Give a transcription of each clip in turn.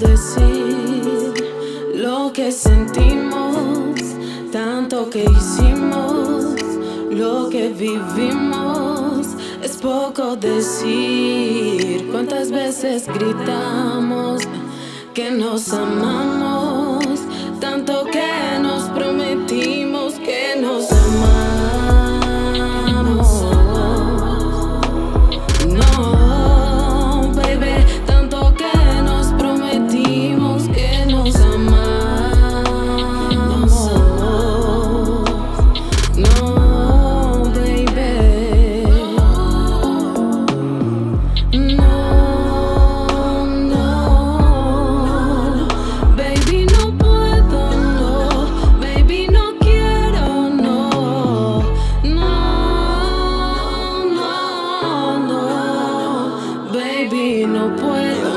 decir lo que sentimos, tanto que hicimos, lo que vivimos. Es poco decir cuántas veces gritamos que nos amamos, tanto que nos prometimos que nos amamos. No, baby, tanto que nos prometimos que nos amamos. No, baby, no, baby, no puedo, no, baby, no quiero, no, no, baby, no puedo,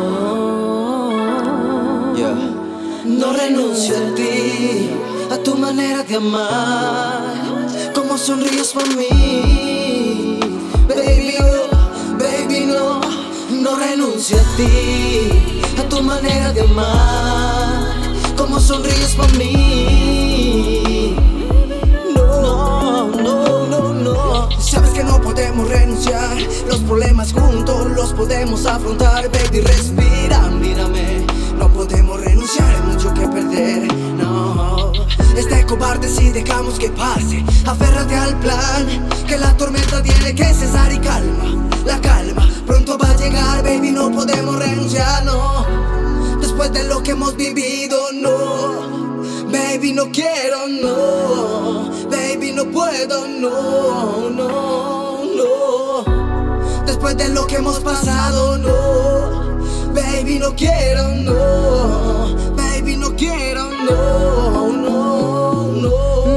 no. Yeah. No renuncio a ti, a tu manera de amar, como sonríes por mí. Baby, oh, baby, no, no renuncio a ti, a tu manera de amar, como sonríes por mí. No, no, no, no. Sabes que no podemos renunciar, los problemas juntos los podemos afrontar. Baby, respira, mírame, no podemos renunciar, hay mucho que perder, no. Este cobarde si dejamos que pase, aférrate al plan, que la tormenta tiene que cesar y calma, la calma pronto va a llegar. Baby, no podemos renunciar, no, después de lo que hemos vivido, no. Baby, no quiero, no, baby, no puedo, no, no, no, después de lo que hemos pasado, no. Baby, no quiero, no, baby, no quiero, no, no, no.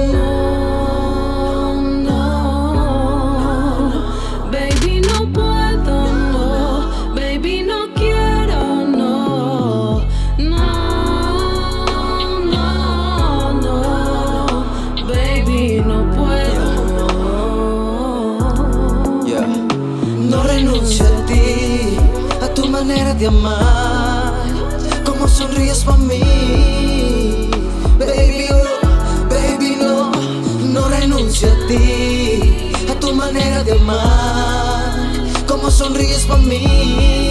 Baby, no puedo, no, baby, no quiero, no, no, baby, no puedo, no. Yeah. No renuncio a ti, a tu manera de amar, como sonríes por mí. Baby, oh, baby, no, no renuncio a ti, a tu manera de amar, como sonríes por mí.